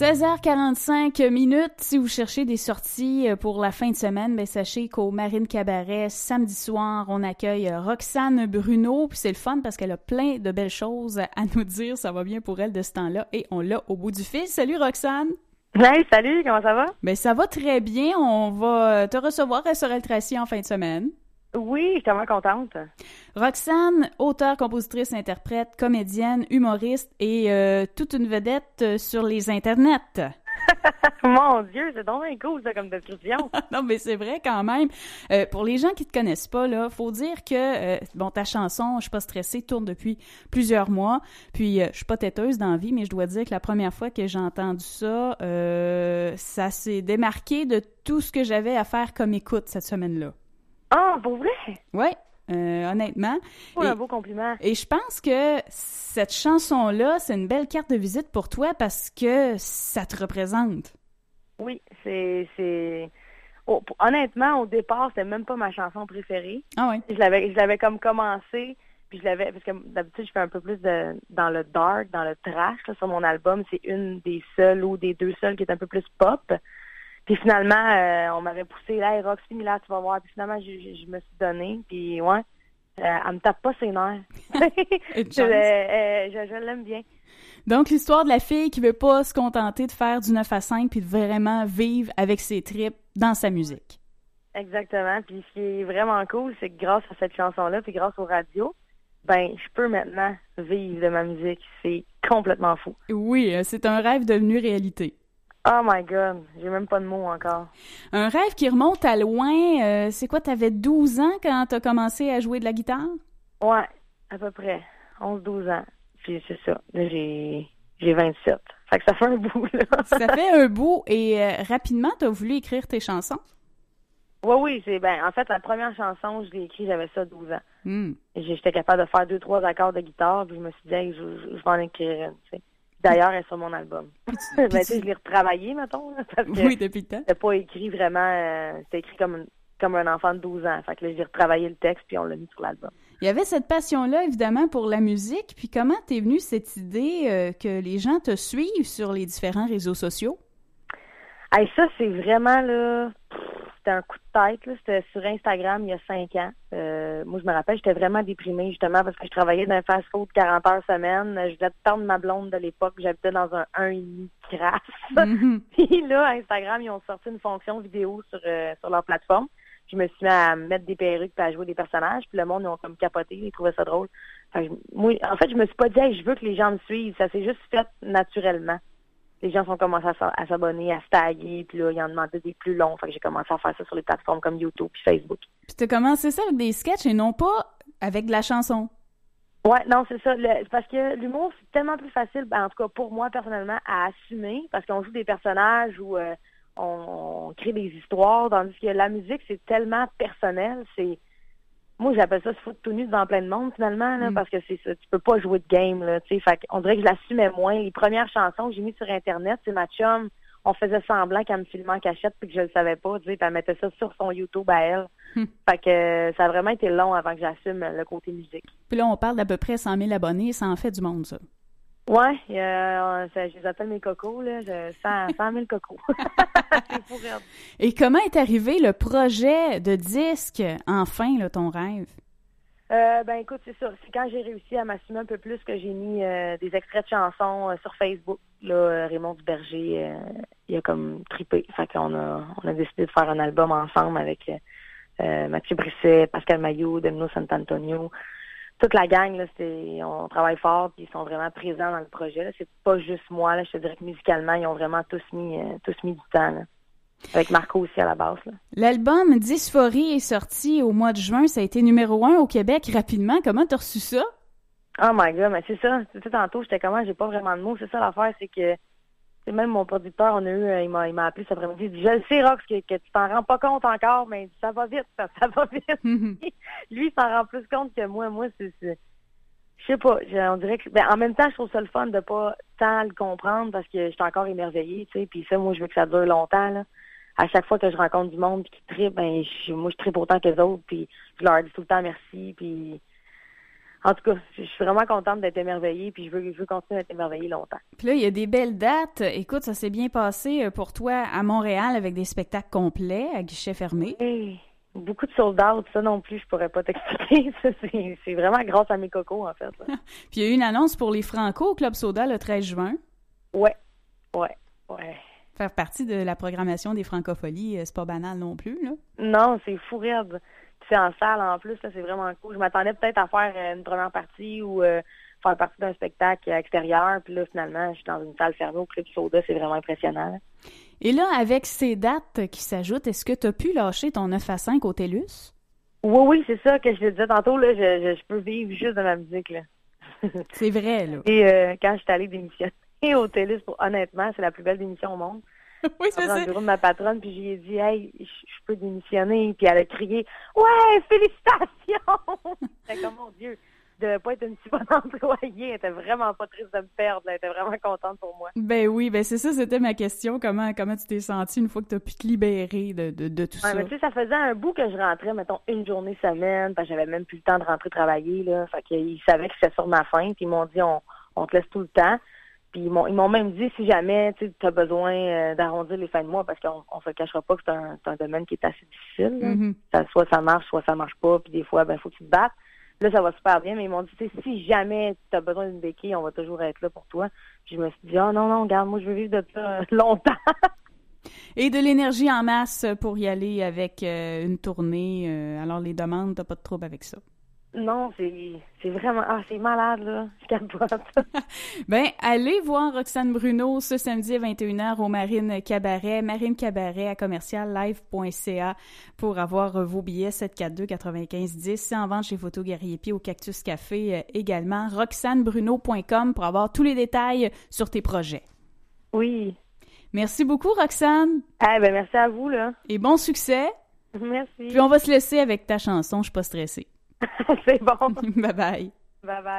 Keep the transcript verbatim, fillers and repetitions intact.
seize heures quarante-cinq minutes. Si vous cherchez des sorties pour la fin de semaine, ben sachez qu'au Marine Cabaret, samedi soir, on accueille Roxane Bruno. Puis c'est le fun parce qu'elle a plein de belles choses à nous dire. Ça va bien pour elle de ce temps-là. Et on l'a au bout du fil. Salut Roxane! Hey, salut, comment ça va? Ben ça va très bien. On va te recevoir à Sorel Tracy en fin de semaine. Oui, je suis tellement contente. Roxane, auteure, compositrice, interprète, comédienne, humoriste et euh, toute une vedette sur les internets. Mon Dieu, c'est donc bien cool ça comme description. Non, mais c'est vrai quand même. Euh, pour les gens qui te connaissent pas, là, faut dire que euh, bon, ta chanson Je suis pas stressée tourne depuis plusieurs mois. Puis euh, je suis pas têteuse dans la vie, mais je dois dire que la première fois que j'ai entendu ça, euh, ça s'est démarqué de tout ce que j'avais à faire comme écoute cette semaine-là. Ah, pour vrai? Oui, euh, honnêtement. Oh, et, un beau compliment. Et je pense que cette chanson-là, c'est une belle carte de visite pour toi parce que ça te représente. Oui, c'est... c'est... Oh, honnêtement, au départ, c'était même pas ma chanson préférée. Ah oui? Je l'avais, je l'avais comme commencé, puis je l'avais... Parce que d'habitude, je fais un peu plus de dans le dark, dans le trash, là, sur mon album. C'est une des seules ou des deux seules qui est un peu plus pop. Puis finalement, euh, on m'avait poussé, là, hey, Roxy Miller, tu vas voir. Puis finalement, je, je, je me suis donnée. Puis ouais, euh, elle me tape pas ses nerfs. je, euh, je, je l'aime bien. Donc, l'histoire de la fille qui veut pas se contenter de faire du neuf à cinq puis de vraiment vivre avec ses tripes dans sa musique. Exactement. Puis ce qui est vraiment cool, c'est que grâce à cette chanson-là, puis grâce aux radios, ben, je peux maintenant vivre de ma musique. C'est complètement fou. Oui, c'est un rêve devenu réalité. Oh my God, j'ai même pas de mots encore. Un rêve qui remonte à loin, euh, c'est quoi, t'avais douze ans quand t'as commencé à jouer de la guitare? Ouais, à peu près, onze douze ans. Puis c'est ça, là j'ai j'ai vingt-sept. Fait que ça fait un bout, là. Ça fait un bout, et euh, rapidement, t'as voulu écrire tes chansons? Oui, oui, c'est ben en fait, la première chanson, je l'ai écrite, j'avais ça douze ans. Mm. Et j'étais capable de faire deux, trois accords de guitare, puis je me suis dit, hey, je, je, je vais en écrire une, tu sais. D'ailleurs, elle est sur mon album. Puis tu, ben, puis tu sais, je l'ai retravaillé, mettons, là, parce que oui, depuis le temps. c'était pas écrit vraiment, euh, c'était écrit comme, comme un enfant de douze ans. Fait que là, j'ai retravaillé le texte, puis on l'a mis sur l'album. Il y avait cette passion-là, évidemment, pour la musique. Puis comment t'es venue cette idée euh, que les gens te suivent sur les différents réseaux sociaux? Hey, ça, c'est vraiment, là, pff, c'était un coup de tête, là. C'était sur Instagram il y a cinq ans. Euh, moi, je me rappelle, j'étais vraiment déprimée, justement, parce que je travaillais dans un fast-food quarante heures semaine. Je voulais tendre ma blonde de l'époque. J'habitais dans un un et demi crasse. Mm-hmm. Puis là, Instagram, ils ont sorti une fonction vidéo sur, euh, sur leur plateforme. Je me suis mis à mettre des perruques et à jouer des personnages. Puis le monde, ils ont comme capoté. Ils trouvaient ça drôle. Enfin, je, moi, en fait, je me suis pas dit, hey, je veux que les gens me suivent. Ça s'est juste fait naturellement. Les gens sont commencé à, à s'abonner, à se taguer, puis là, ils en demandaient des plus longs. Fait que j'ai commencé à faire ça sur les plateformes comme YouTube puis Facebook. Puis t'as commencé ça avec des sketchs et non pas avec de la chanson. Ouais, non, c'est ça. Le, parce que l'humour, c'est tellement plus facile, ben, en tout cas pour moi, personnellement, à assumer, parce qu'on joue des personnages ou euh, on, on crée des histoires, tandis que la musique, c'est tellement personnel, c'est... Moi, j'appelle ça se foutre tout nu devant plein de monde, finalement, là, mm. parce que c'est ça. Tu peux pas jouer de game, là, tu sais. Fait qu'on dirait que je l'assumais moins. Les premières chansons que j'ai mises sur Internet, c'est ma chum. On faisait semblant qu'elle me filmait en cachette puis que je le savais pas, tu sais. Puis elle mettait ça sur son YouTube à elle. Mm. Fait que euh, ça a vraiment été long avant que j'assume le côté musique. Puis là, on parle d'à peu près cent mille abonnés. Ça en fait du monde, ça. Ouais, euh, ça, je les appelle mes cocos, là. Je, cent mille cocos. C'est fou, regarde. Et comment est arrivé le projet de disque, enfin, là, ton rêve? Euh, ben écoute, c'est ça. C'est quand j'ai réussi à m'assumer un peu plus que j'ai mis euh, des extraits de chansons euh, sur Facebook. Là, euh, Raymond Duberger, euh, il a comme trippé. Fait qu'on a, on a décidé de faire un album ensemble avec euh, Mathieu Brisset, Pascal Maillot, Demno Sant'Antonio. Toute la gang, là, c'est, on travaille fort puis ils sont vraiment présents dans le projet. Là. C'est pas juste moi, là. Je te dirais que musicalement, ils ont vraiment tous mis, euh, tous mis du temps, là. Avec Marco aussi à la base, là. L'album Dysphorie est sorti au mois de juin. Ça a été numéro un au Québec rapidement. Comment t'as reçu ça? Oh my God, mais c'est ça. Tu sais, tantôt, j'étais comment, j'ai pas vraiment de mots. C'est ça l'affaire, c'est que c'est même mon producteur, on a eu, il m'a, il m'a appelé cet après-midi. Il dit, je le sais, Rox, que, que tu t'en rends pas compte encore, mais ça va vite, ça, ça va vite. Mm-hmm. Lui, il s'en rend plus compte que moi. Moi, c'est, c'est... je sais pas, on dirait que, ben, en même temps, je trouve ça le fun de pas tant le comprendre parce que je suis encore émerveillée, tu sais, puis ça, moi, je veux que ça dure longtemps, là. À chaque fois que je rencontre du monde qui tripe, ben, je, moi, je tripe autant que les autres, puis je leur dis tout le temps merci, puis en tout cas, je suis vraiment contente d'être émerveillée, puis je veux, je veux continuer d'être émerveillée longtemps. Puis là, il y a des belles dates. Écoute, ça s'est bien passé pour toi à Montréal avec des spectacles complets à guichet fermé. Hey, beaucoup de sold-out, ça non plus, je pourrais pas t'expliquer. Ça, c'est, c'est vraiment grâce à mes cocos, en fait. Puis il y a eu une annonce pour les Franco au Club Soda le treize juin. Ouais, ouais, ouais. Faire partie de la programmation des Francopholies, c'est pas banal non plus, là. Non, c'est fou raide. Puis c'est en salle en plus, là, c'est vraiment cool. Je m'attendais peut-être à faire euh, une première partie ou euh, faire partie d'un spectacle extérieur. Puis là, finalement, je suis dans une salle fermée au Club Soda. C'est vraiment impressionnant. Là. Et là, avec ces dates qui s'ajoutent, est-ce que tu as pu lâcher ton neuf à cinq au TELUS? Oui, oui, c'est ça que je te disais tantôt. Là, je, je, je peux vivre juste de ma musique. Là. C'est vrai, là. Et euh, quand je suis allée démissionner au TELUS, pour, honnêtement, c'est la plus belle démission au monde. Oui, c'est ça. Dans le bureau de ma patronne, puis j'ai dit, hey, je, je peux démissionner. Puis elle a crié, ouais, félicitations! C'était comme, mon Dieu, de pas être une si bonne employée. Elle était vraiment pas triste de me perdre. Elle était vraiment contente pour moi. Ben oui, ben c'est ça, c'était ma question. Comment comment tu t'es sentie une fois que tu as pu te libérer de, de, de tout ouais, ça? Mais tu sais, ça faisait un bout que je rentrais, mettons, une journée semaine, parce que j'avais même plus le temps de rentrer travailler, là. Fait qu'ils savaient que c'était sur ma fin, puis ils m'ont dit, on, on te laisse tout le temps. Puis ils m'ont, ils m'ont même dit, si jamais tu as besoin euh, d'arrondir les fins de mois, parce qu'on on se le cachera pas que c'est un, c'est un domaine qui est assez difficile. Mm-hmm. Ça, soit ça marche, soit ça marche pas, puis des fois, ben faut que tu te battes. Là, ça va super bien, mais ils m'ont dit, si jamais tu as besoin d'une béquille, on va toujours être là pour toi. Puis je me suis dit, ah oh, non, non, regarde, moi, je veux vivre de ça euh, longtemps. Et de l'énergie en masse pour y aller avec euh, une tournée. Euh, alors, les demandes, t'as pas de trouble avec ça? Non, c'est c'est vraiment... Ah, c'est malade, là. Je capote. Ben, allez voir Roxane Bruno ce samedi à vingt et une heures au Marine Cabaret. Marine Cabaret à commercial live point c a pour avoir vos billets sept quatre deux quatre-vingt-quinze dix. C'est en vente chez Photo Guerrier Pied au Cactus Café euh, également. roxane bruno point com pour avoir tous les détails sur tes projets. Oui. Merci beaucoup, Roxane. Ah, ben merci à vous, là. Et bon succès. Merci. Puis on va se laisser avec ta chanson « Je suis pas stressée ». C'est bon. Bye bye. Bye bye.